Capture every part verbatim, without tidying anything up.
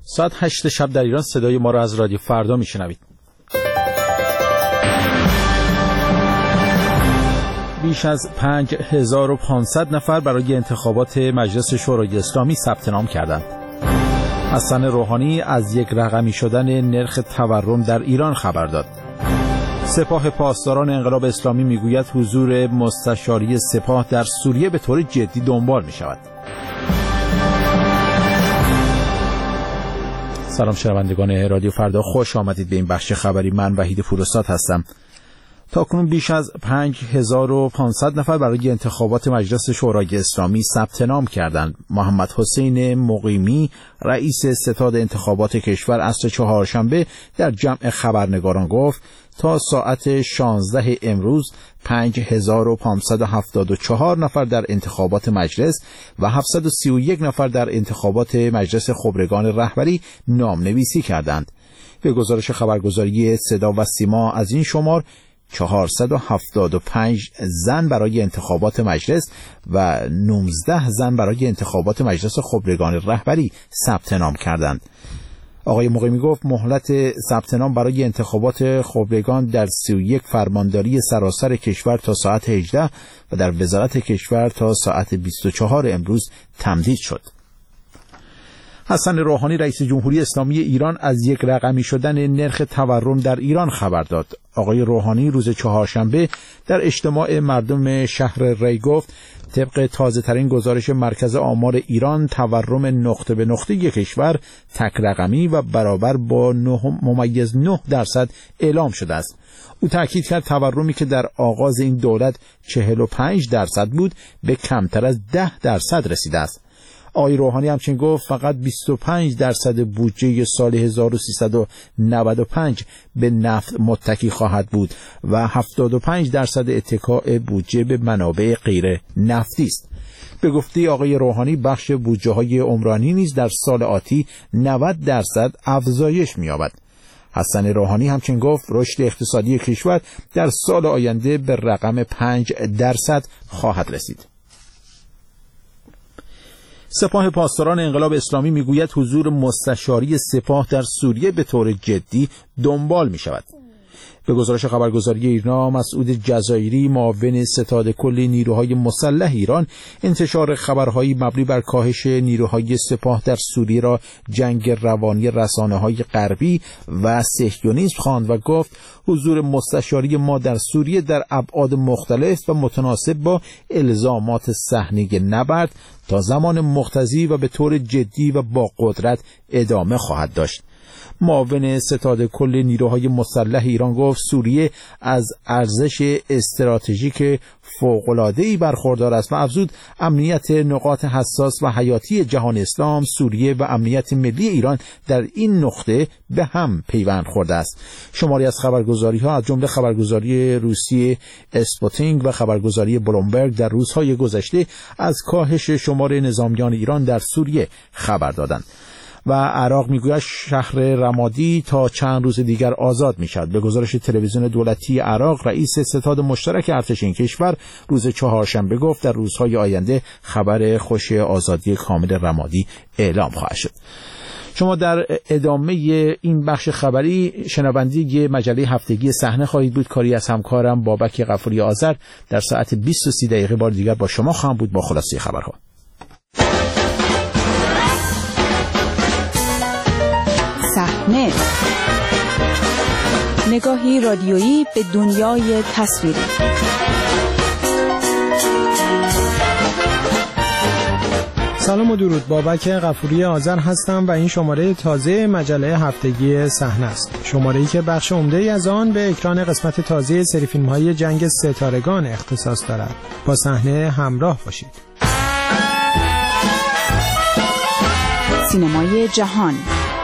ساعت هشت شب در ایران صدای ما را از رادیو فردا میشنوید. بیش از پنج هزار و پانصد نفر برای انتخابات مجلس شورای اسلامی ثبت نام کردند. حسن روحانی از یک رقمی شدن نرخ تورم در ایران خبر داد. سپاه پاسداران انقلاب اسلامی میگوید حضور مستشاری سپاه در سوریه به طور جدی دنبال می شود. سلام شنوندگان رادیو فردا، خوش آمدید به این بخش خبری. من وحید پوراستاد هستم. تاکنون بیش از پنج هزار و پانصد نفر برای انتخابات مجلس شورای اسلامی ثبت نام کردند. محمد حسین مقیمی رئیس ستاد انتخابات کشور عصر چهارشنبه در جمع خبرنگاران گفت تا ساعت شانزده امروز پنج هزار و پانصد و هفتاد و چهار نفر در انتخابات مجلس و هفتصد و سی و یک نفر در انتخابات مجلس خبرگان رهبری نامنویسی کردند. به گزارش خبرگزاری صدا و سیما از این شمار چهارصد و هفتاد و پنج زن برای انتخابات مجلس و نوزده زن برای انتخابات مجلس خبرگان رهبری ثبت نام کردند. آقای مقیمی گفت مهلت ثبت نام برای انتخابات خبرگان در سی و یک فرمانداری سراسر کشور تا ساعت هجده و در وزارت کشور تا ساعت بیست و چهار امروز تمدید شد. حسن روحانی رئیس جمهوری اسلامی ایران از یک رقمی شدن نرخ تورم در ایران خبر داد. آقای روحانی روز چهارشنبه در اجتماع مردم شهر ری گفت طبق تازه ترین گزارش مرکز آمار ایران تورم نقطه به نقطه یک کشور تک رقمی و برابر با نه ممیز نه درصد اعلام شده است. او تأکید کرد تورمی که در آغاز این دولت چهل و پنج درصد بود به کمتر از ده درصد رسیده است. آقای روحانی همچنین گفت فقط بیست و پنج درصد بودجه سال هزار و سیصد و نود و پنج به نفت متکی خواهد بود و هفتاد و پنج درصد اتکاء بودجه به منابع غیر نفتی است. به گفته آقای روحانی بخش بودجه های عمرانی نیز در سال آتی نود درصد افزایش می‌یابد. حسن روحانی همچنین گفت رشد اقتصادی کشور در سال آینده به رقم پنج درصد خواهد رسید. سپاه پاسداران انقلاب اسلامی میگوید حضور مستشاری سپاه در سوریه به طور جدی دنبال می شود. به گزارش خبرگزاری ایرنا مسعود جزایری معاون ستاد کل نیروهای مسلح ایران انتشار خبرهایی مبنی بر کاهش نیروهای سپاه در سوریه را جنگ روانی رسانه‌های غربی و صهیونیسم خواند و گفت حضور مستشاری ما در سوریه در ابعاد مختلف و متناسب با الزامات صحنه نبرد تا زمان مقتضی و به طور جدی و با قدرت ادامه خواهد داشت. معاون ستاد کل نیروهای مسلح ایران گفت سوریه از ارزش استراتژیک فوق‌العاده‌ای برخوردار است و افزود امنیت نقاط حساس و حیاتی جهان اسلام، سوریه و امنیت ملی ایران در این نقطه به هم پیوند خورده است. شماری از خبرگزاری‌ها از جمله خبرگزاری روسیه اسپوتینگ و خبرگزاری بلومبرگ در روزهای گذشته از کاهش شمار نظامیان ایران در سوریه خبر دادند. و عراق میگوید شهر رمادی تا چند روز دیگر آزاد میشد. به گزارش تلویزیون دولتی عراق رئیس ستاد مشترک ارتش این کشور روز چهارشنبه گفت در روزهای آینده خبر خوش آزادی کامل رمادی اعلام خواهد شد. شما در ادامه این بخش خبری شنوندی مجله هفتگی صحنه خواهید بود. کاری از همکارم بابک غفوری آذر در ساعت بیست و سی دقیقه بار دیگر با شما خواهم بود با خلاصه خبرها. صحنه، نگاهی رادیویی به دنیای تصویری. سلام و درود، بابک غفوری آذر هستم و این شماره تازه مجله هفتگی صحنه است. شماره‌ای که بخش عمده‌ای از آن به اکران قسمت تازه سری فیلم‌های جنگ ستارگان اختصاص دارد. با صحنه همراه باشید. سینمای جهان.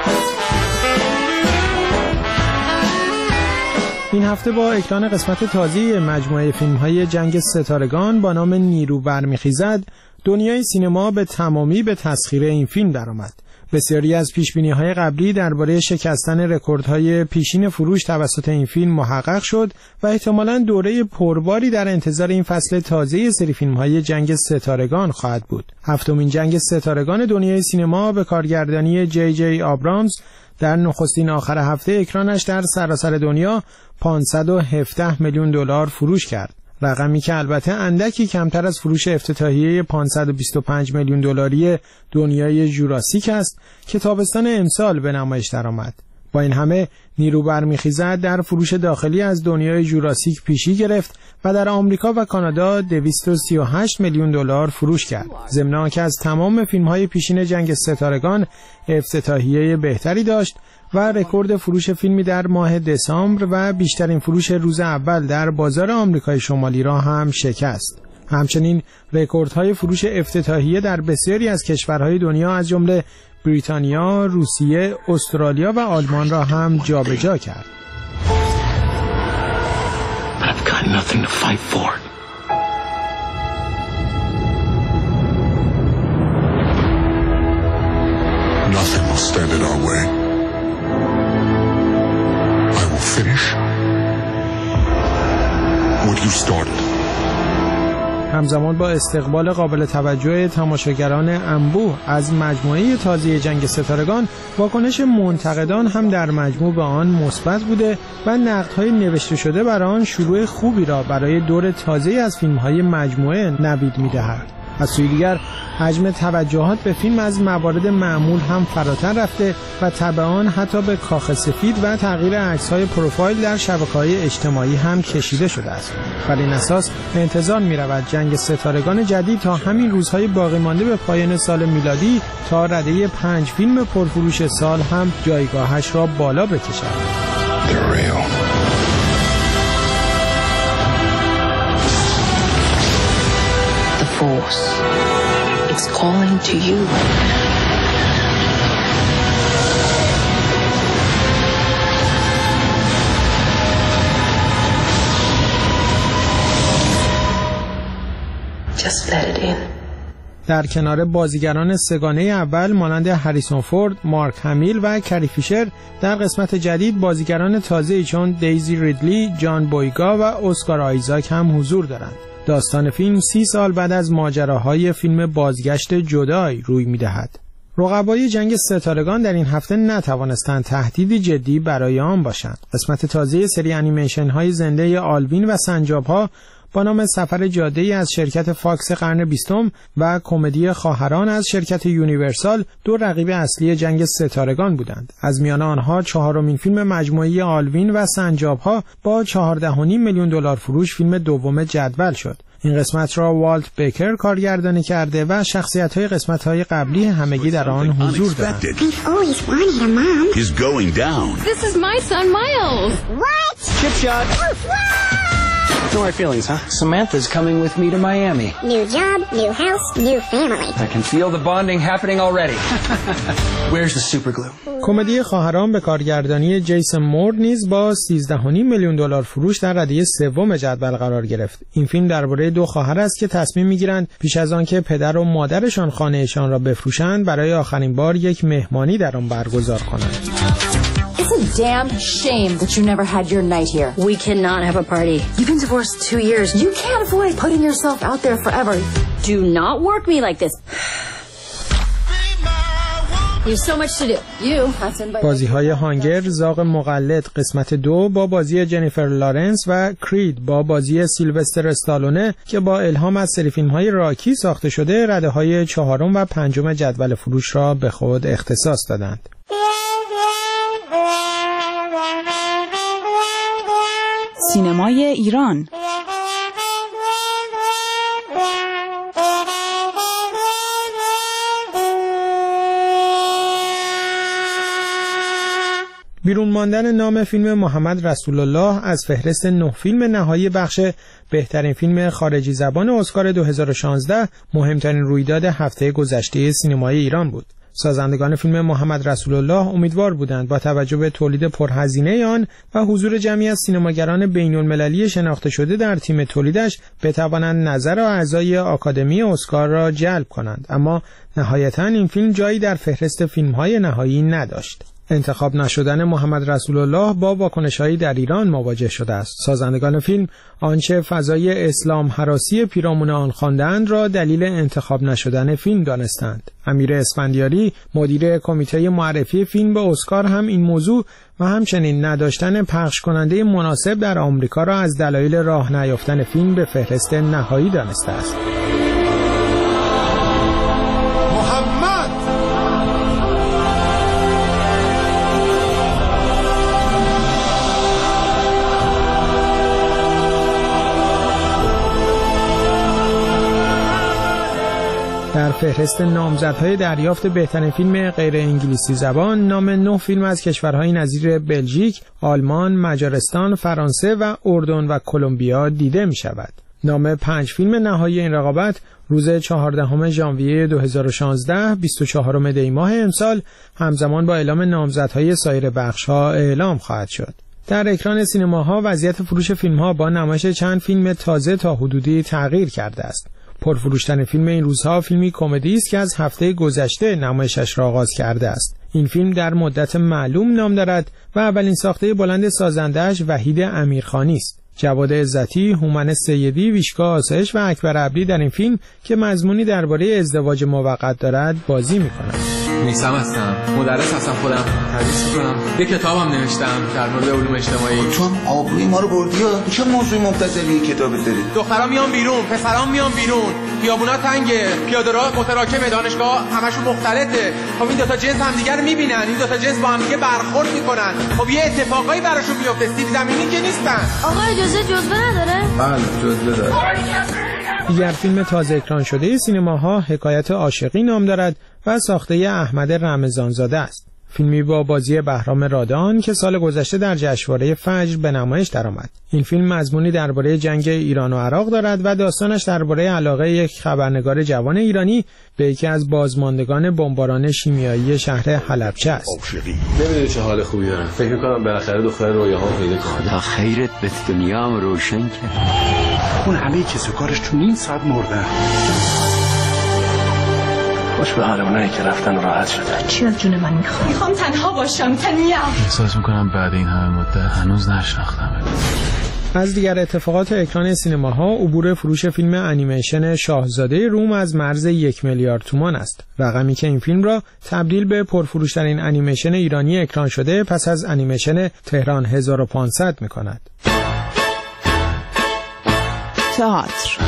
این هفته با اکران قسمت تازه مجموعه فیلم‌های جنگ ستارگان با نام نیرو برمیخیزد، دنیای سینما به تمامی به تسخیر این فیلم درآمد. بسیاری از پیشبینی‌های قبلی درباره شکستن رکوردهای پیشین فروش توسط این فیلم محقق شد و احتمالاً دوره پرباری در انتظار این فصل تازه سری فیلم‌های جنگ ستارگان خواهد بود. هفتمین جنگ ستارگان دنیای سینما به کارگردانی جی جی آبرامز در نخستین آخر هفته اکرانش در سراسر دنیا پانصد و هفده میلیون دلار فروش کرد. رقمی که البته اندکی کمتر از فروش افتتاحیه پانصد و بیست و پنج میلیون دلاری دنیای جوراسیک است که تابستان امسال به نمایش درآمد. با این همه نیرو برمیخیزد در فروش داخلی از دنیای جوراسیک پیشی گرفت و در آمریکا و کانادا دویست و سی و هشت میلیون دلار فروش کرد. ضمن آنکه از تمام فیلم‌های پیشین جنگ ستارگان افتتاحیه بهتری داشت و رکورد فروش فیلمی در ماه دسامبر و بیشترین فروش روز اول در بازار آمریکای شمالی را هم شکست. همچنین رکوردهای فروش افتتاحیه در بسیاری از کشورهای دنیا از جمله بریتانیا، روسیه، استرالیا و آلمان را هم جابجا کرد. I've got nothing to fight for. Nothing will stand in our way. I will finish what you started. همزمان با استقبال قابل توجه تماشاگران انبوه از مجموعه تازه جنگ ستارگان، واکنش منتقدان هم در مجموع به آن مثبت بوده و نقدهای نوشته شده بر آن شروع خوبی را برای دور تازه از فیلم‌های مجموعه نوید می‌دهد. از سوی دیگر حجم توجهات به فیلم از موارد معمول هم فراتر رفته و تبعاً حتی به کاخ سفید و تغییر عکس‌های پروفایل در شبکه‌های اجتماعی هم کشیده شده است. بر این اساس انتظار می‌رود جنگ ستارگان جدید تا همین روزهای باقی مانده به پایان سال میلادی تا رده پنج فیلم پرفروش سال هم جایگاهش را بالا بکشد. Force. It's calling to you. Just let it in. در کنار بازیگران سگانه اول مانند هریسون فورد، مارک همیل و کری فیشر، در قسمت جدید بازیگران تازه‌ای چون دیزی ریدلی، جان بویگا و اسکار آیزاک هم حضور دارند. داستان فیلم سی سال بعد از ماجراهای فیلم بازگشت جدای روی می‌دهد. رقبای جنگ ستارگان در این هفته نتوانستند تهدیدی جدی برای آن باشند. قسمت تازه سری انیمیشن‌های زنده آلوین و سنجاب‌ها با نام سفر جاده‌ای از شرکت فاکس قرن بیستم و کمدی خواهران از شرکت یونیورسال دو رقیب اصلی جنگ ستارگان بودند. از میان آنها چهارمین فیلم مجموعی آلوین و سنجاب‌ها با چهارده و نیم میلیون دلار فروش فیلم دوم جدول شد. این قسمت را والت بیکر کارگردانی کرده و شخصیت‌های قسمت‌های قبلی همگی در آن حضور دارند. He's going down. This is my son Miles. What? Chip shot. No hard feelings, huh? Samantha's coming with me to Miami. New job, new house, new family. I can feel the bonding happening already. Where's the super glue? کمدی خواهران به کارگردانی جیسون مورد نیز با سیزده و نیم میلیون دلار فروش در رده سوم جدول قرار گرفت. این فیلم درباره دو خواهر است که تصمیم می‌گیرند پیش از آن که پدر و مادرشان خانه‌شان را بفروشند برای آخرین بار یک مهمانی در آن برگزار کنند. It's a damn shame that you never had your night here. We cannot have a party. You've been divorced two years. You can't avoid putting yourself out there forever. Do not work me like this. You have so much to do. You have to invite. بازی‌های هانگر، زاغ مقلد قسمت دو با بازی جنیفر لارنس و کرید با بازی سیلوستر استالونه که با الهام از سری فیلم‌های راکی ساخته شده رده‌های چهارم و پنجم جدول فروش را به خود اختصاص دادند. سینمای ایران. بیرون ماندن نام فیلم محمد رسول الله از فهرست نه فیلم نهایی بخش بهترین فیلم خارجی زبان اسکار دو هزار و شانزده مهمترین رویداد هفته گذشته سینمای ایران بود. سازندگان فیلم محمد رسول الله امیدوار بودند با توجه به تولید پرهزینه آن و حضور جمعی از سینماگران بین‌المللی شناخته شده در تیم تولیدش بتوانند نظر اعضای آکادمی اسکار را جلب کنند، اما نهایتاً این فیلم جایی در فهرست فیلم‌های نهایی نداشت. انتخاب نشدن محمد رسول الله با واکنش‌هایی در ایران مواجه شده است. سازندگان فیلم آنچه فضای اسلام هراسی پیرامون آن خواندند را دلیل انتخاب نشدن فیلم دانستند. امیر اسفندیاری مدیر کمیته معرفی فیلم به اسکار هم این موضوع و همچنین نداشتن پخش کننده مناسب در آمریکا را از دلایل راه نیافتن فیلم به فهرست نهایی دانسته است. در فهرست نامزدهای دریافت بهترین فیلم غیر انگلیسی زبان نام نه فیلم از کشورهای نظیر بلژیک، آلمان، مجارستان، فرانسه و اردن و کلمبیا دیده می شود. نام پنج فیلم نهایی این رقابت روز چهاردهم ژانویه دو هزار و شانزده بیست و چهارم دی ماه امسال همزمان با اعلام نامزدهای سایر بخش‌ها اعلام خواهد شد. در اکران سینماها وضعیت فروش فیلم‌ها با نمایش چند فیلم تازه تا حدودی تغییر کرده است. پرفروشترین فیلم این روزها فیلمی کمدی است که از هفته گذشته نمایشش را آغاز کرده است. این فیلم در مدت معلوم نام دارد و اولین ساخته بلند سازنده‌اش وحید امیرخانی است. جواد عزتی، هومن سیدی، ویشکا آسایش و اکبر عبدی در این فیلم که مضمونی درباره ازدواج موقت دارد بازی می‌کنند. میثم هستم، مدرس هستم، خودم تدریس می‌کنم. یک کتابم نوشتم در مورد علوم اجتماعی. تو هم آبروی ما رو بردی ها؟ چه موضوعی مبتذلی کتابت داری؟ دخترا میان بیرون، پسرا میان بیرون. خیابونا تنگه، پیاده‌راه متراکمه، دانشگاه همشون مختلطه. خب این دو تا جنس همدیگه رو می‌بینن، این دو تا جنس با هم دیگه برخورد می‌کنن. خب یه اتفاقایی براشون میفته، سیب زمینی که نیستن. آقا اجازه جزوه نداره؟ بله جزوه داره. دیگر فیلم تازه اکران شده سینماها حکایت عاشقی نام دارد و ساخته احمد رمضانزاده است. فیلمی با بازی بهرام رادان که سال گذشته در جشنواره فجر به نمایش درآمد. این فیلم مضمونی درباره جنگ ایران و عراق دارد و داستانش درباره علاقه یک خبرنگار جوان ایرانی به یکی از بازماندگان بمباران شیمیایی شهر حلبچه است. نمیدونی چه حال خوبی دارم. فکر می‌کنم بالاخره دختر رویاهام پیدا کنم. خدا خیرت به دنیا هم روشن کرد. اون همه کس و کارش تو نیم ساعت مردن. خوش به حال اونایی که رفتن و راحت شدن. چی از جون من میخوای؟ میخوام تنها باشم، تنیا. احساس میکنم بعد این همه مدت هنوز نشناختم. از دیگر اتفاقات اکران سینماها عبور فروش فیلم انیمیشن شاهزاده روم از مرز یک میلیارد تومان است. رقمی که این فیلم را تبدیل به پرفروشترین انیمیشن ایرانی اکران شده پس از انیمیشن تهران هزار و پانصد میکند. تئاتر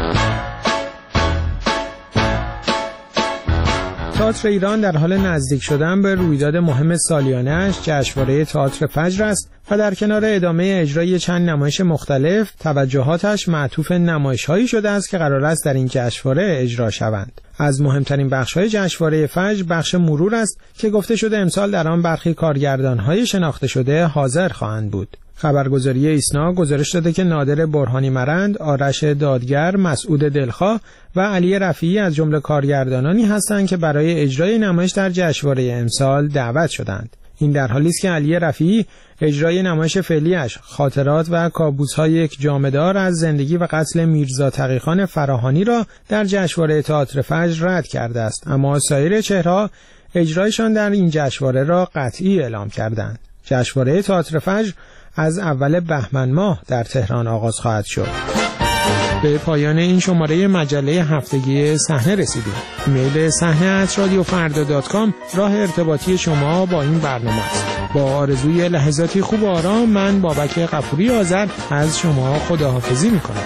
تئاتر ایران در حال نزدیک شدن به رویداد مهم سالیانه‌اش جشنواره تئاتر فجر است و در کنار ادامه اجرای چند نمایش مختلف توجهاتش معطوف نمایش‌هایی شده است که قرار است در این جشنواره اجرا شوند. از مهمترین بخش‌های جشنواره فجر بخش مرور است که گفته شده امسال در آن برخی کارگردان‌های شناخته شده حاضر خواهند بود. خبرگزاری ایسنا گزارش داده که نادر برهانی مرند، آرش دادگر، مسعود دلخواه و علی رفیعی از جمله کارگردانانی هستند که برای اجرای نمایش در جشنواره امسال دعوت شدند. این در حالی است که علی رفیعی اجرای نمایش فعلیش خاطرات و کابوس‌های یک جامدار از زندگی و قتل میرزا تقی‌خان فراهانی را در جشنواره تئاتر فجر رد کرده است، اما سایر چهره‌ها اجرایشان در این جشنواره را قطعی اعلام کردند. جشنواره تئاتر فجر از اول بهمن ماه در تهران آغاز خواهد شد. به پایان این شماره مجله هفتگی صحنه رسیدیم. ایمیل صحنه ات رادیو فردا دات کام راه ارتباطی شما با این برنامه است. با آرزوی لحظاتی خوب و آرام من بابک غفوری آذر از شما خداحافظی می‌کنم.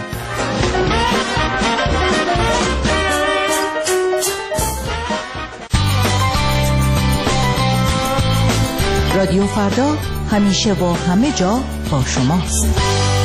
رادیو فردا همیشه و همه جا با شماست.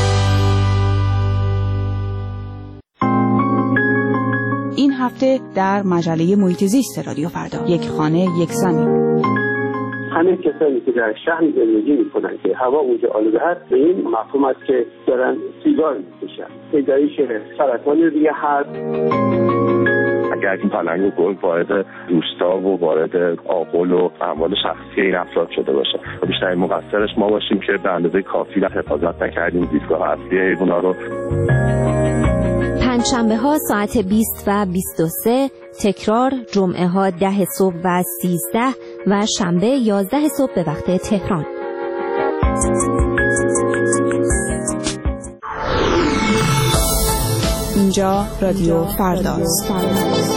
این هفته در مجله محیط زیست رادیو فردا، یک خانه یک زمین. همه کسانی که در شهر زندگی میکنن که هوا اونجا آلوده هست، به این مفهوم است که دارن سیگار میکشن. پیدایش سرطان ریه هست. اگر این پلنگ و گرگ وارد روستا و وارد آغل و اموال شخصی این افراد شده باشه، بیشترین مقصرش ما باشیم که به اندازه کافی حفاظت نکردیم زیستگاه اصلی حیونا رو. پنجشنبه ها ساعت بیست و بیست و سه، تکرار جمعه ها ده صبح و سیزده و شنبه یازده صبح به وقت تهران. اینجا رادیو فرداست.